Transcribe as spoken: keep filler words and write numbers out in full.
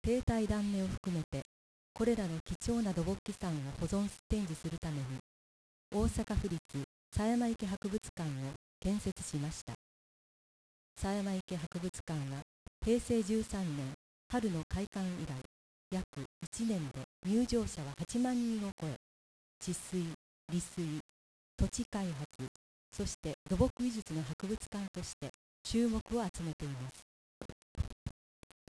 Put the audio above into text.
兵隊断根を含めてこれらの貴重な土木遺産を保存展示するために大阪府立狭山池博物館を建設しました。狭山池博物館はへいせいじゅうさんねん春の開館以来約いちねんで入場者ははちまんにんを超え、治水、利水、土地開発、そして土木技術の博物館として注目を集めています。